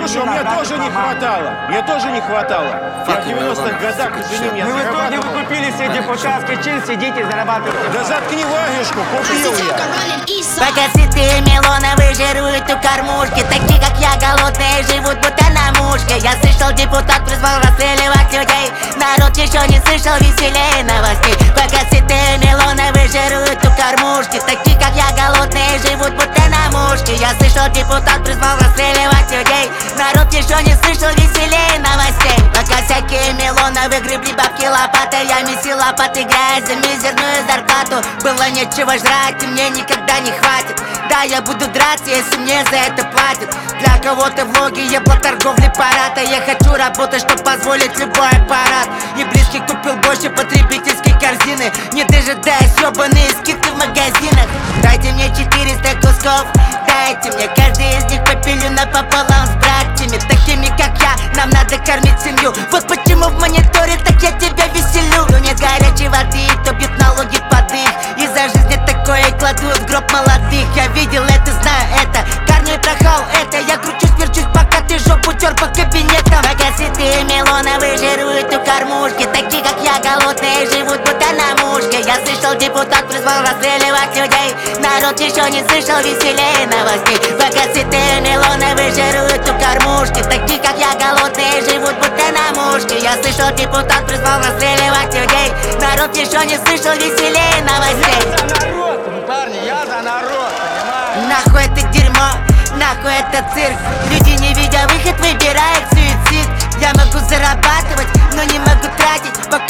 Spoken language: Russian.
Хорошо, мне тоже не хватало. Мне тоже не хватало. Я в 90-х годах, извини меня, Ну в итоге вы зарабатывал. купили себе депутатский чин, сидите и зарабатываете. Да заткни вагишку, купил я. Пока сытые Милоновы жируют у кормушки, такие как я голодные живут будто на мушке. Я слышал, депутат призвал расстреливать людей, народ еще не слышал веселее новостей. Пока сытые Милоновы жируют у кормушки, такие как я голодные живут будто на мушке. Я слышал, депутат призвал расстреливать людей, народ еще не слышал веселее новостей. Пока всякие Милоновы гребли бабки лопатой, я месил лопаты грязь за мизерную зарплату. Было нечего жрать и мне никогда не хватит. Да, я буду драться, если мне за это платят. Для кого-то влоги, ебло торговли парата. Я хочу работать, чтобы позволить любой аппарат. И близкий купил больше потребительской корзины, не дожидаясь ёбаные скидки в магазинах. Дайте мне 400 кусков, дайте мне каждый из них по пилю напополам с братьями, такими как я, нам надо кормить семью. Вот почему в мониторе так я тебя веселю. Но нет горячей воды, то бьют налоги под их. И за жизнь такое кладут в гроб молодых. Я видел это, знаю это, корней прохал это. Я кручусь, верчусь, пока ты жопу тер по кабинетам. Пока сытые Милоновы жируют у кормушки, такие как я голодные живут будто на мушке. Я слышал, депутат призвал расстреливать людей, народ еще не слышал веселее новостей. Пока сытые Милоновы жируют у кормушки, такие как я голодные живут будто на мушке. Я слышал, депутат призвал расстреливать людей, народ еще не слышал веселее новостей. Я за народ, парни, я за народ, понимаешь? Нахуй это дерьмо, нахуй это цирк. Люди, не видя выход, выбирают суицид. Я могу зарабатывать, но не могу тратить.